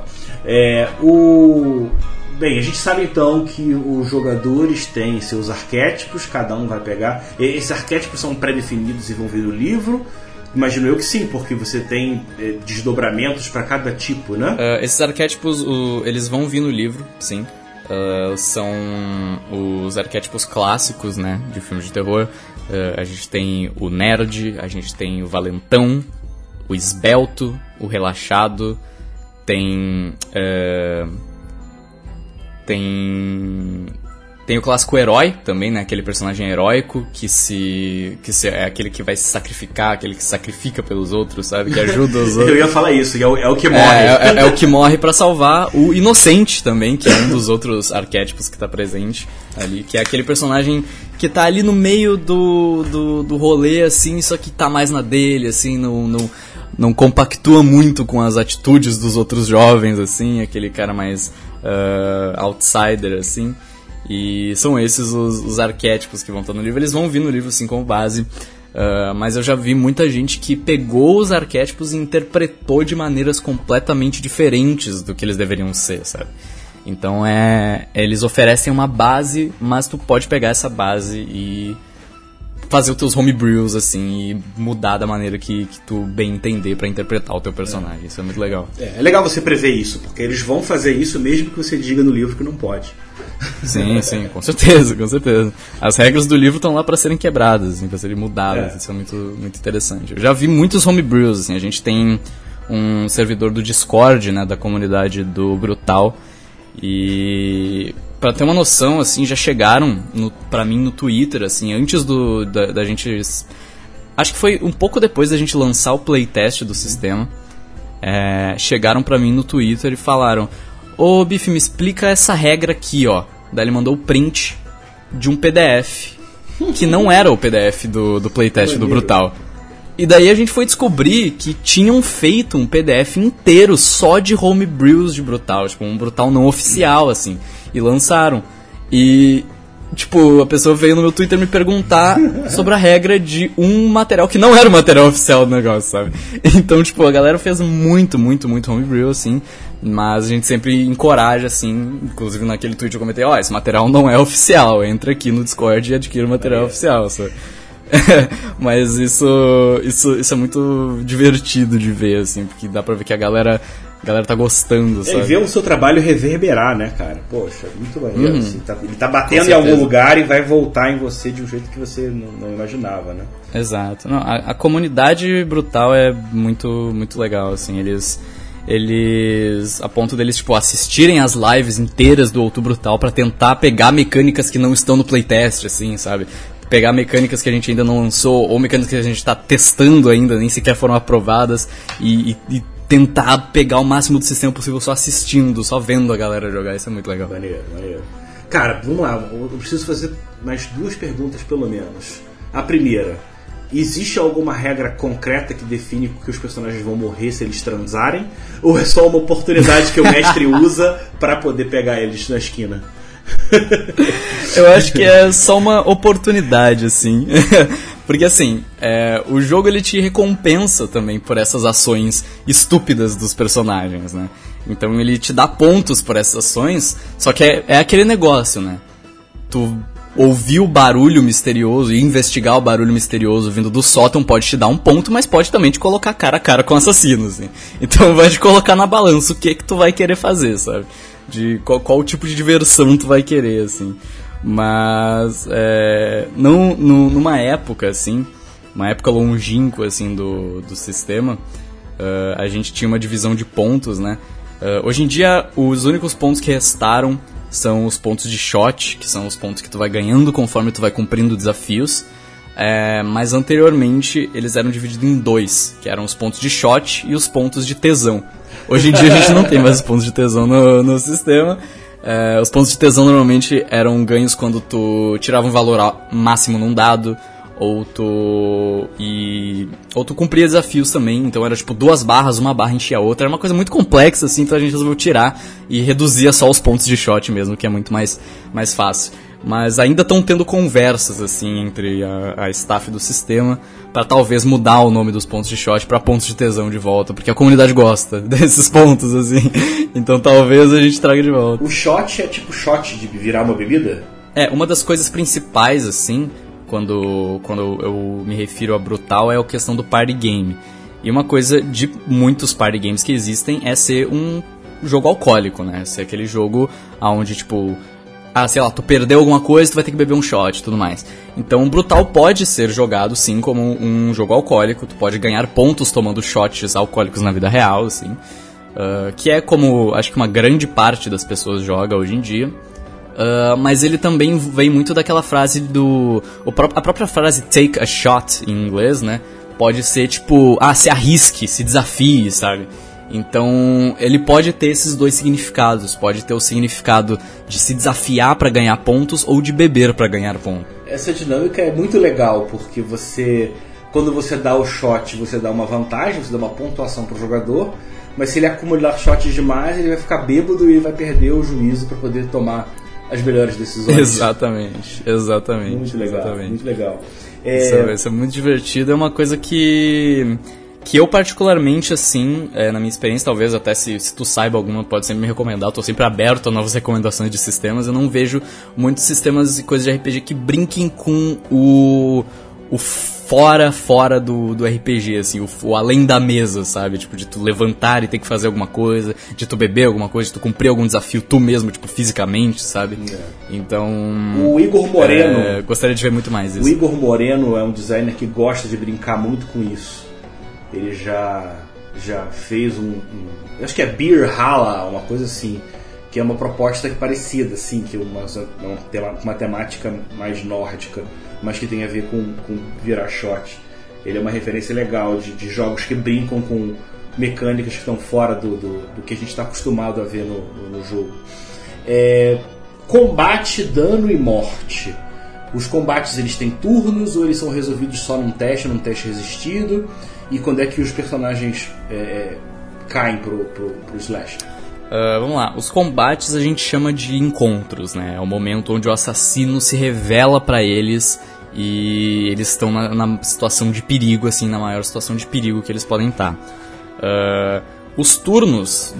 Bem, a gente sabe então que os jogadores têm seus arquétipos, cada um vai pegar. Esses arquétipos são pré-definidos e vão vir no livro? Imagino eu que sim, porque você tem desdobramentos para cada tipo, né? Esses arquétipos, eles vão vir no livro, sim. São os arquétipos clássicos, né, de filmes de terror. A gente tem o nerd, a gente tem o valentão, o esbelto, o relaxado. Tem o clássico herói também, né? Aquele personagem heróico que é aquele que vai se sacrificar, aquele que se sacrifica pelos outros, sabe? Que ajuda os outros. Eu ia falar isso, é o que morre. É o que morre pra salvar. O inocente também, que é um dos outros arquétipos que tá presente ali, que é aquele personagem que tá ali no meio do rolê, assim, só que tá mais na dele, assim, não compactua muito com as atitudes dos outros jovens, assim, aquele cara mais outsider, assim. E são esses os arquétipos que vão estar no livro. Eles vão vir no livro, assim, como base. Mas eu já vi muita gente que pegou os arquétipos e interpretou de maneiras completamente diferentes do que eles deveriam ser, sabe? Então eles oferecem uma base, mas tu pode pegar essa base e fazer os teus homebrews, assim, e mudar da maneira que tu bem entender pra interpretar o teu personagem. Isso é muito legal. É legal você prever isso, porque eles vão fazer isso mesmo que você diga no livro que não pode. Sim, com certeza. As regras do livro estão lá pra serem quebradas, assim, pra serem mudadas. Isso é muito, muito interessante. Eu já vi muitos homebrews, assim, a gente tem um servidor do Discord, né, da comunidade do Brutal, e pra ter uma noção, assim, já chegaram pra mim no Twitter, assim, antes da gente... Acho que foi um pouco depois da gente lançar o playtest do sistema. Chegaram pra mim no Twitter e falaram: ô, Biff, me explica essa regra aqui, ó. Daí ele mandou o print de um PDF, que não era o PDF do playtest do Brutal. E daí a gente foi descobrir que tinham feito um PDF inteiro só de homebrews de Brutal, tipo, um Brutal não oficial, assim, e lançaram. E, tipo, a pessoa veio no meu Twitter me perguntar sobre a regra de um material que não era o material oficial do negócio, sabe? Então, tipo, a galera fez muito homebrew, assim, mas a gente sempre encoraja, assim, inclusive naquele tweet eu comentei, esse material não é oficial, entra aqui no Discord e adquira o material oficial, sabe? Mas isso é muito divertido de ver, assim, porque dá pra ver que a galera tá gostando, sabe? Ver o seu trabalho reverberar, né, cara? Poxa, muito maneiro, assim, ele tá batendo em algum lugar e vai voltar em você de um jeito que você não imaginava, né? Exato. Não, a comunidade Brutal é muito, muito legal, assim, eles a ponto deles, tipo, assistirem as lives inteiras do Outubro Brutal pra tentar pegar mecânicas que não estão no playtest, assim, sabe? Pegar mecânicas que a gente ainda não lançou, ou mecânicas que a gente tá testando ainda, nem sequer foram aprovadas, e tentar pegar o máximo do sistema possível só assistindo, só vendo a galera jogar. Isso é muito legal. Maneiro. Cara, vamos lá, eu preciso fazer mais 2 perguntas pelo menos. A primeira: existe alguma regra concreta que define que os personagens vão morrer se eles transarem? Ou é só uma oportunidade que o mestre usa pra poder pegar eles na esquina? Eu acho que é só uma oportunidade, assim. Porque, assim, o jogo ele te recompensa também por essas ações estúpidas dos personagens, né? Então ele te dá pontos por essas ações, só que é aquele negócio, né? Tu ouvir o barulho misterioso e investigar o barulho misterioso vindo do sótão pode te dar um ponto, mas pode também te colocar cara a cara com assassinos, assim. Então vai te colocar na balança o que tu vai querer fazer, sabe? De qual tipo de diversão tu vai querer, assim. Mas numa época, assim, uma época longínqua, assim, do sistema, a gente tinha uma divisão de pontos, né? Hoje em dia, os únicos pontos que restaram são os pontos de shot, que são os pontos que tu vai ganhando conforme tu vai cumprindo desafios. Mas anteriormente eles eram divididos em 2, que eram os pontos de shot e os pontos de tesão. Hoje em dia a gente não tem mais os pontos de tesão no sistema. Os pontos de tesão normalmente eram ganhos quando tu tirava um valor máximo num dado, ou tu cumpria desafios também. Então era tipo 2 barras, uma barra enchia a outra. Era uma coisa muito complexa assim, então a gente resolveu tirar e reduzia só os pontos de shot mesmo, que é muito mais fácil. Mas ainda estão tendo conversas assim entre a staff do sistema para talvez mudar o nome dos pontos de shot para pontos de tesão de volta, porque a comunidade gosta desses pontos assim. Então talvez a gente traga de volta. O shot é tipo shot de virar uma bebida? Uma das coisas principais assim, quando eu me refiro a Brutal, é a questão do party game. E uma coisa de muitos party games que existem é ser um jogo alcoólico, né? Ser aquele jogo onde tipo, sei lá, tu perdeu alguma coisa, tu vai ter que beber um shot e tudo mais. Então, Brutal pode ser jogado, sim, como um jogo alcoólico. Tu pode ganhar pontos tomando shots alcoólicos na vida real, assim. Que é como, acho que uma grande parte das pessoas joga hoje em dia. Mas ele também vem muito daquela frase a própria frase take a shot, em inglês, né? Pode ser, tipo, se arrisque, se desafie, sabe? Então, ele pode ter esses 2 significados. Pode ter o significado de se desafiar para ganhar pontos ou de beber para ganhar pontos. Essa dinâmica é muito legal, porque quando você dá o shot, você dá uma vantagem, você dá uma pontuação para o jogador, mas se ele acumular shots demais, ele vai ficar bêbado e vai perder o juízo para poder tomar as melhores decisões. Exatamente. Muito legal, exatamente. Muito legal. Isso é muito divertido, é uma coisa que eu particularmente, assim, na minha experiência, talvez até se tu saiba alguma, pode sempre me recomendar. Eu tô sempre aberto a novas recomendações de sistemas. Eu não vejo muitos sistemas e coisas de RPG que brinquem com o fora do RPG, assim, o além da mesa, sabe? Tipo, de tu levantar e ter que fazer alguma coisa, de tu beber alguma coisa, de tu cumprir algum desafio tu mesmo, tipo, fisicamente, sabe? Então... O Igor Moreno... gostaria de ver muito mais isso. O Igor Moreno é um designer que gosta de brincar muito com isso. Ele já fez acho que é Beer Hala, uma coisa assim, que é uma proposta parecida, assim, que é uma temática mais nórdica, mas que tem a ver com virar shot. Ele é uma referência legal de jogos que brincam com mecânicas que estão fora do que a gente está acostumado a ver no jogo. Combate, dano e morte. Os combates, eles têm turnos ou eles são resolvidos só num teste resistido? E quando é que os personagens caem pro slash? Vamos lá, os combates a gente chama de encontros, né? É o momento onde o assassino se revela pra eles e eles estão na situação de perigo, assim, na maior situação de perigo que eles podem estar. Os turnos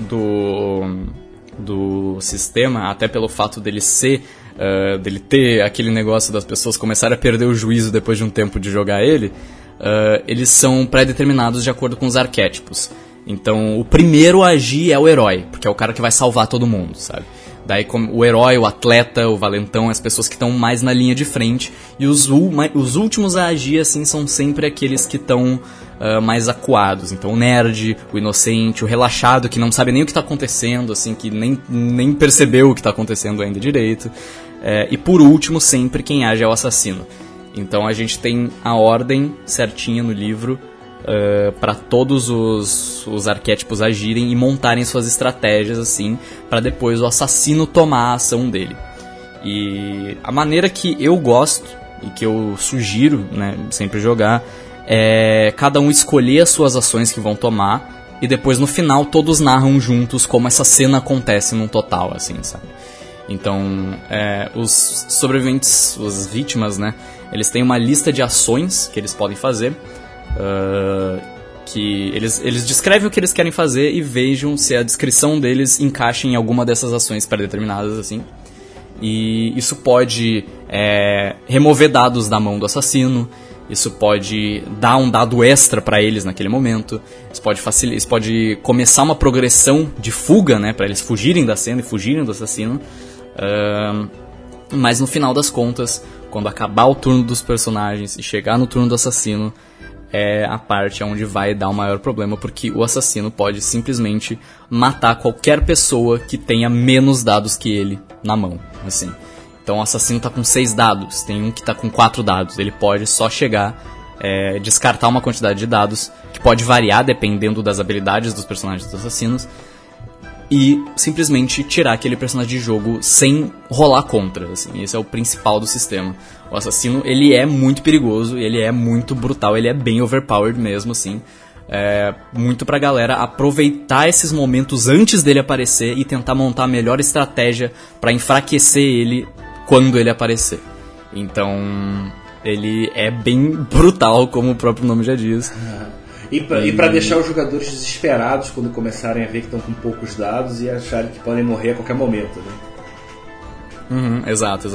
do sistema, até pelo fato dele ter aquele negócio das pessoas começarem a perder o juízo depois de um tempo de jogar ele, eles são pré-determinados de acordo com os arquétipos. Então, o primeiro a agir é o herói, porque é o cara que vai salvar todo mundo, sabe? Daí o herói, o atleta, o valentão, as pessoas que estão mais na linha de frente. E os últimos a agir, assim, são sempre aqueles que estão mais acuados. Então, o nerd, o inocente, o relaxado, que não sabe nem o que está acontecendo, assim, que nem percebeu o que está acontecendo ainda direito. E por último, sempre quem age é o assassino. Então, a gente tem a ordem certinha no livro para todos os arquétipos agirem e montarem suas estratégias, assim, para depois o assassino tomar a ação dele. E a maneira que eu gosto e que eu sugiro, né, sempre jogar, é cada um escolher as suas ações que vão tomar e depois no final todos narram juntos como essa cena acontece num total, assim, sabe? Então, os sobreviventes, as vítimas, né, eles têm uma lista de ações que eles podem fazer, que eles descrevem o que eles querem fazer e vejam se a descrição deles encaixa em alguma dessas ações pré-determinadas, assim. E isso pode remover dados da mão do assassino, isso pode dar um dado extra para eles naquele momento, isso pode começar uma progressão de fuga, né, para eles fugirem da cena e fugirem do assassino. Mas no final das contas, quando acabar o turno dos personagens e chegar no turno do assassino, é a parte onde vai dar o maior problema, porque o assassino pode simplesmente matar qualquer pessoa que tenha menos dados que ele na mão, assim. Então o assassino tá com 6 dados, tem um que tá com 4 dados, ele pode só chegar, descartar uma quantidade de dados, que pode variar dependendo das habilidades dos personagens dos assassinos, e simplesmente tirar aquele personagem de jogo sem rolar contra, assim. Esse é o principal do sistema. O assassino, ele é muito perigoso, ele é muito brutal, ele é bem overpowered mesmo, assim. Muito pra galera aproveitar esses momentos antes dele aparecer e tentar montar a melhor estratégia pra enfraquecer ele quando ele aparecer. Então, ele é bem brutal, como o próprio nome já diz. E pra deixar os jogadores desesperados quando começarem a ver que estão com poucos dados e acharem que podem morrer a qualquer momento, né? Exato.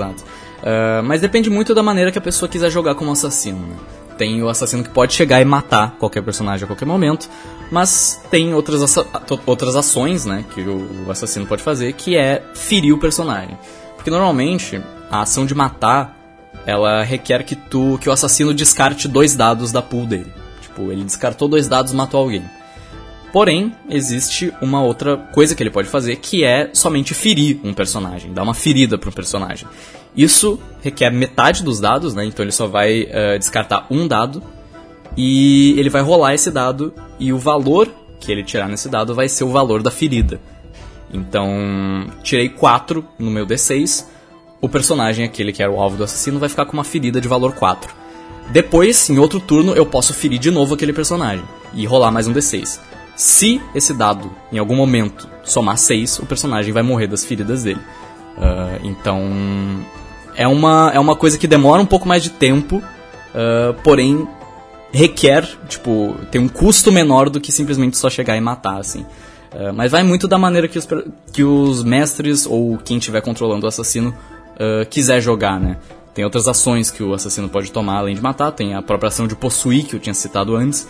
Mas depende muito da maneira que a pessoa quiser jogar como assassino, né? Tem o assassino que pode chegar e matar qualquer personagem a qualquer momento, mas tem outras ações, né, que o assassino pode fazer, que é ferir o personagem. Porque normalmente a ação de matar, ela requer que o assassino descarte 2 dados da pool dele. Tipo, ele descartou 2 dados e matou alguém. Porém, existe uma outra coisa que ele pode fazer, que é somente ferir um personagem, dar uma ferida para um personagem. Isso requer metade dos dados, né? Então ele só vai descartar 1 dado e ele vai rolar esse dado e o valor que ele tirar nesse dado vai ser o valor da ferida. Então, tirei 4 no meu D6, o personagem, aquele que era o alvo do assassino, vai ficar com uma ferida de valor 4. Depois, em outro turno, eu posso ferir de novo aquele personagem e rolar mais um D6. Se esse dado, em algum momento, somar 6, o personagem vai morrer das feridas dele. Então, é uma coisa que demora um pouco mais de tempo, porém requer, tipo, tem um custo menor do que simplesmente só chegar e matar, assim. Mas vai muito da maneira que os mestres ou quem estiver controlando o assassino quiser jogar, né? Tem outras ações que o assassino pode tomar além de matar. Tem a própria ação de possuir, que eu tinha citado antes,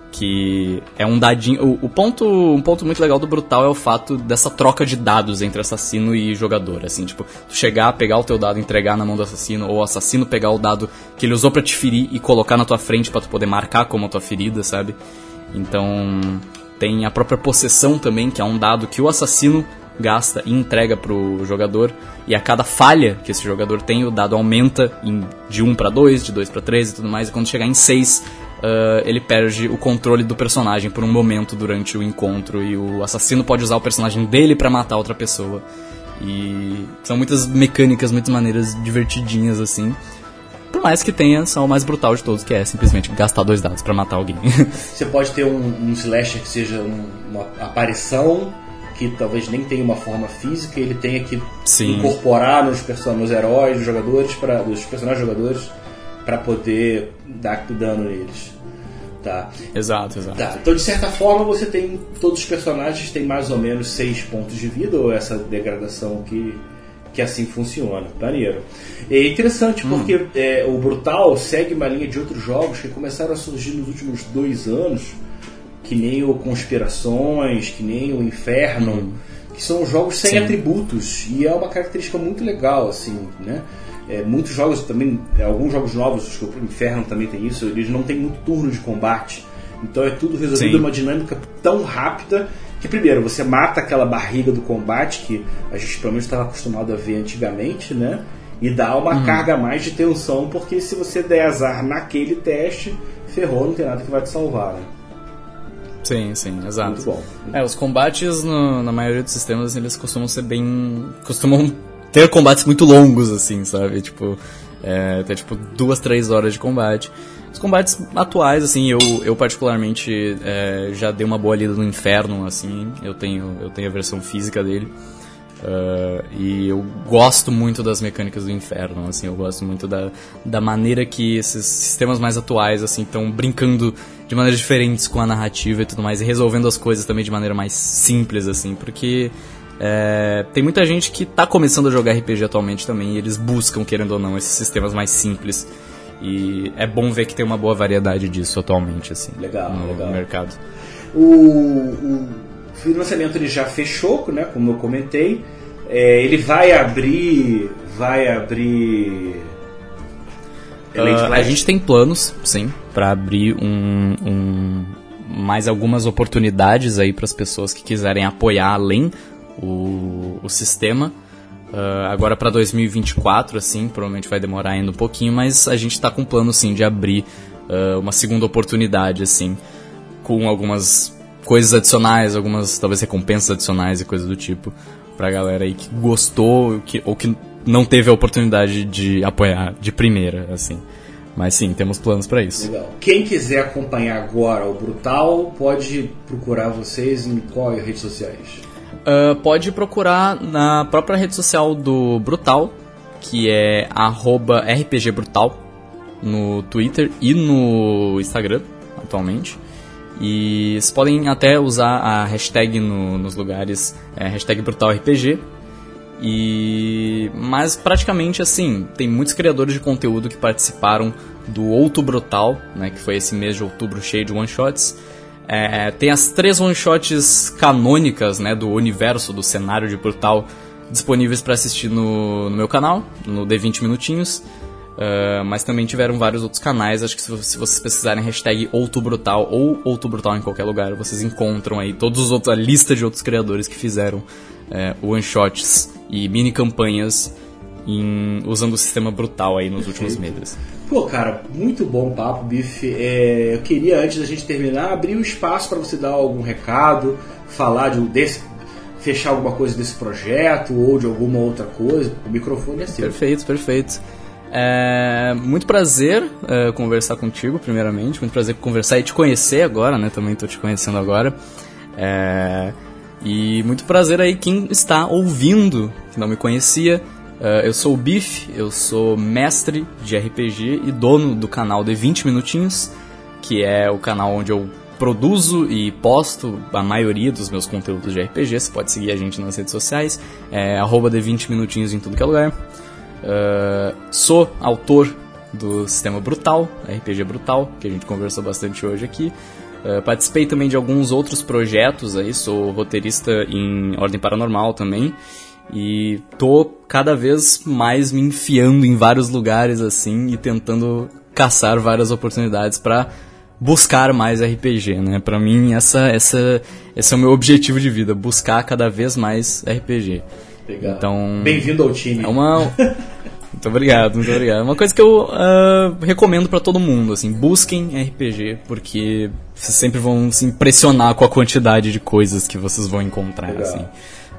que é um dadinho... Um ponto muito legal do Brutal é o fato dessa troca de dados entre assassino e jogador, assim, tipo, tu chegar, pegar o teu dado e entregar na mão do assassino, ou o assassino pegar o dado que ele usou pra te ferir e colocar na tua frente pra tu poder marcar como a tua ferida, sabe? Então, tem a própria possessão também, que é um dado que o assassino gasta e entrega pro jogador, e a cada falha que esse jogador tem, o dado aumenta de 1 para 2, de 2 para 3 e tudo mais, e quando chegar em 6, ele perde o controle do personagem por um momento durante o encontro, e o assassino pode usar o personagem dele pra matar outra pessoa. E são muitas mecânicas, muitas maneiras divertidinhas, assim. Por mais que tenha só o mais brutal de todos, que é simplesmente gastar 2 dados pra matar alguém. Você pode ter um slasher que seja uma aparição, que talvez nem tenha uma forma física, ele tenha que incorporar nos heróis, nos jogadores, dos personagens jogadores, para poder dar dano neles. Tá. Exato. Tá. Então, de certa forma, você tem... Todos os personagens têm mais ou menos 6 pontos de vida, ou essa degradação que assim funciona. Maneiro. É interessante porque o Brutal segue uma linha de outros jogos que começaram a surgir nos últimos 2 anos, que nem o Conspirações, que nem o Inferno, que são jogos sem atributos, e é uma característica muito legal, assim, né? Muitos jogos também, alguns jogos novos, acho que o Inferno também tem isso, eles não tem muito turno de combate, então é tudo resolvido numa dinâmica tão rápida que, primeiro, você mata aquela barriga do combate que a gente pelo menos estava acostumado a ver antigamente, né? E dá uma carga a mais de tensão, porque se você der azar naquele teste, ferrou, não tem nada que vai te salvar, né? Sim, exato. Muito bom. Os combates na maioria dos sistemas, eles costumam ter combates muito longos, assim, sabe? Tipo, até tipo 2, 3 horas de combate. Os combates atuais, assim, eu particularmente já dei uma boa lida no Inferno, assim. Eu tenho a versão física dele. E eu gosto muito das mecânicas do Inferno, assim, eu gosto muito da maneira que esses sistemas mais atuais, assim, estão brincando de maneiras diferentes com a narrativa e tudo mais, e resolvendo as coisas também de maneira mais simples, assim, porque tem muita gente que tá começando a jogar RPG atualmente também, e eles buscam, querendo ou não, esses sistemas mais simples, e é bom ver que tem uma boa variedade disso atualmente, assim, no mercado. O financiamento ele já fechou, né, como eu comentei. Ele vai abrir A gente tem planos, sim, para abrir mais algumas oportunidades aí para as pessoas que quiserem apoiar além o sistema. Agora para 2024, assim, provavelmente vai demorar ainda um pouquinho, mas a gente está com plano, sim, de abrir uma segunda oportunidade, assim, com algumas coisas adicionais, algumas talvez recompensas adicionais e coisas do tipo, pra galera aí que gostou ou que não teve a oportunidade de apoiar de primeira, assim. Mas sim, temos planos pra isso. Legal. Quem quiser acompanhar agora o Brutal, pode procurar vocês em qual redes sociais? Pode procurar na própria rede social do Brutal, que é @rpgbrutal, no Twitter e no Instagram, atualmente. E vocês podem até usar a hashtag nos lugares, hashtag BrutalRPG. Mas praticamente assim, tem muitos criadores de conteúdo que participaram do Outubro Brutal, né, que foi esse mês de outubro cheio de one-shots. Tem as 3 one-shots canônicas, né, do universo, do cenário de Brutal, disponíveis para assistir no meu canal, no D20 Minutinhos. Mas também tiveram vários outros canais. Acho que se vocês pesquisarem hashtag Outubrutal ou Outubrutal em qualquer lugar, vocês encontram aí a lista de outros criadores que fizeram one-shots e mini-campanhas usando o sistema Brutal aí nos últimos meses. Pô, cara, muito bom o papo, Biff. Eu queria, antes da gente terminar, abrir um espaço para você dar algum recado, falar fechar alguma coisa desse projeto ou de alguma outra coisa. O microfone é seu. Perfeito. Muito prazer conversar contigo, primeiramente. Muito prazer conversar e te conhecer agora, né? Também estou te conhecendo agora. E muito prazer aí quem está ouvindo, que não me conhecia. Eu sou o Biff, eu sou mestre de RPG e dono do canal D20 Minutinhos, que é o canal onde eu produzo e posto a maioria dos meus conteúdos de RPG. Você pode seguir a gente nas redes sociais, @D20 Minutinhos em tudo que é lugar. Sou autor do Sistema Brutal, RPG Brutal, que a gente conversou bastante hoje aqui. Participei também de alguns outros projetos aí, sou roteirista em Ordem Paranormal também. E tô cada vez mais me enfiando em vários lugares assim e tentando caçar várias oportunidades para buscar mais RPG, né? Pra mim esse é o meu objetivo de vida, buscar cada vez mais RPG. Legal. Então, bem-vindo ao time. Muito obrigado. É uma coisa que eu recomendo pra todo mundo, assim, busquem RPG, porque vocês sempre vão se impressionar com a quantidade de coisas que vocês vão encontrar. Legal. Assim.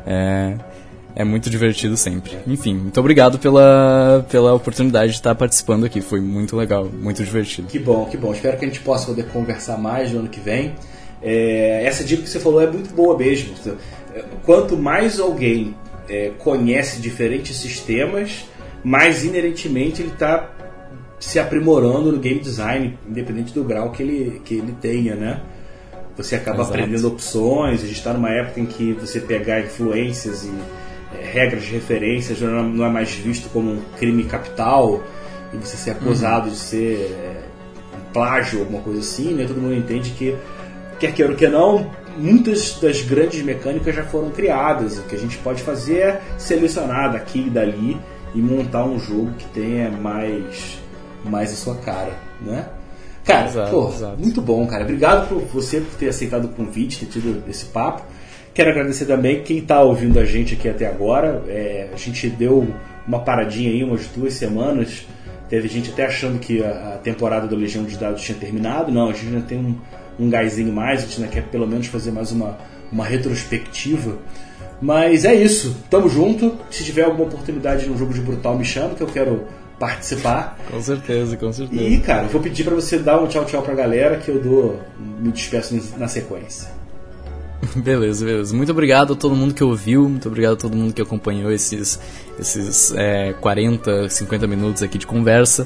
É muito divertido sempre. Enfim, muito obrigado pela oportunidade de estar participando aqui. Foi muito legal, muito divertido. Que bom. Espero que a gente possa poder conversar mais no ano que vem. Essa dica que você falou é muito boa mesmo. Quanto mais alguém conhece diferentes sistemas, mais inerentemente ele está se aprimorando no game design, independente do grau que ele tenha, né? Você acaba aprendendo opções. A gente está numa época em que você pegar influências e regras de referências não é mais visto como um crime capital e você ser acusado de ser um plágio, alguma coisa assim, né? Todo mundo entende que, quer queira ou que não, muitas das grandes mecânicas já foram criadas. O que a gente pode fazer é selecionar daqui e dali e montar um jogo que tenha mais a sua cara, né? Cara, exato. Muito bom, cara. Obrigado por você por ter aceitado o convite, ter tido esse papo. Quero agradecer também quem está ouvindo a gente aqui até agora. A gente deu uma paradinha aí, umas 2 semanas. Teve gente até achando que a temporada do Legião de Dados tinha terminado. Não, a gente ainda tem um gásinho mais. A gente ainda quer pelo menos fazer mais uma retrospectiva. Mas é isso. Tamo junto. Se tiver alguma oportunidade num jogo de Brutal, me chama que eu quero participar. Com certeza. E, cara, eu vou pedir pra você dar um tchau pra galera que eu me despeço na sequência. Beleza. Muito obrigado a todo mundo que ouviu, muito obrigado a todo mundo que acompanhou esses 40, 50 minutos aqui de conversa.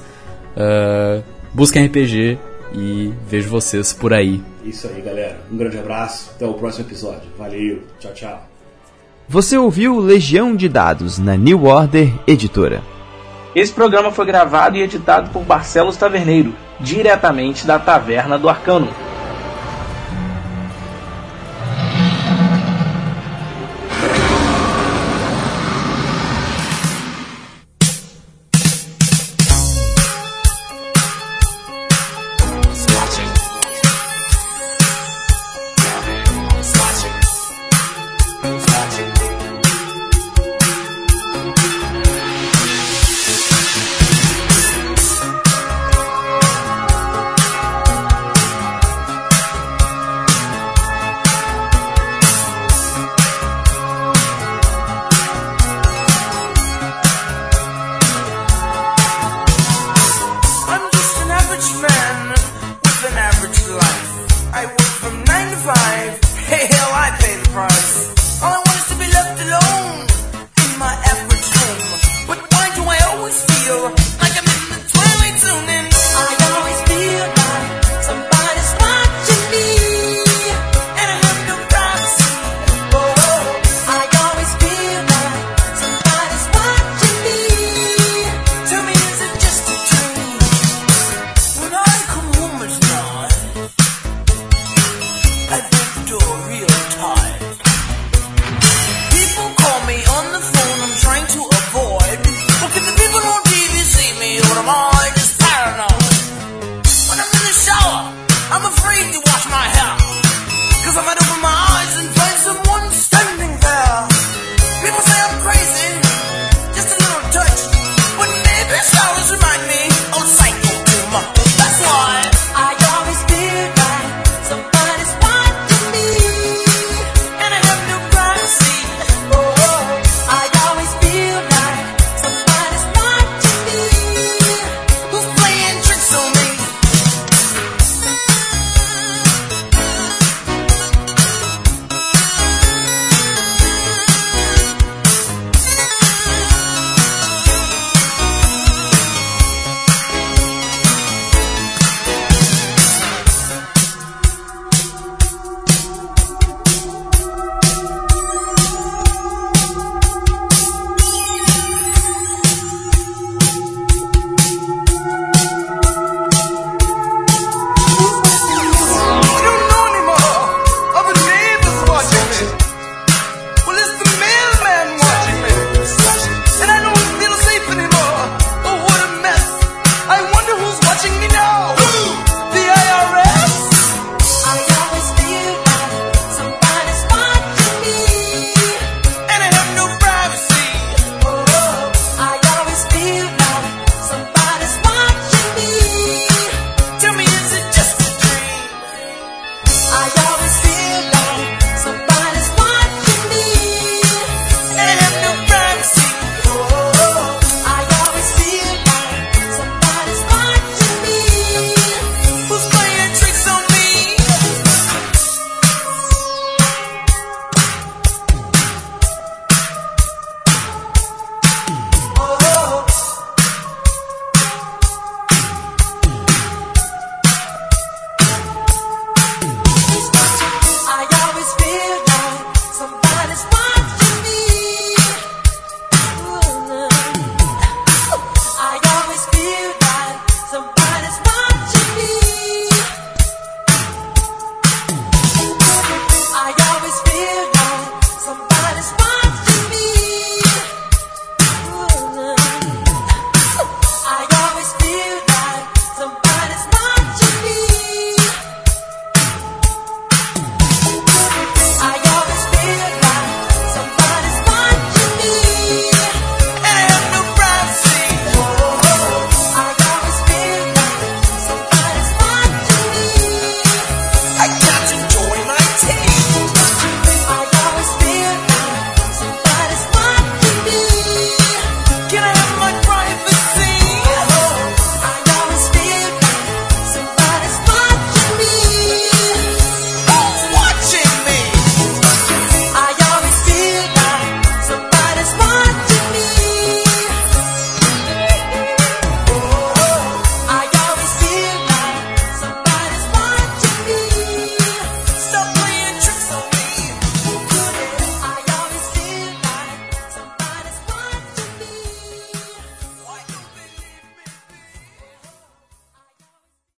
Busquem RPG e vejo vocês por aí. Isso aí, galera. Um grande abraço. Até o próximo episódio. Valeu. Tchau. Você ouviu Legião de Dados na New Order Editora. Esse programa foi gravado e editado por Barcelos Taverneiro, diretamente da Taverna do Arcano.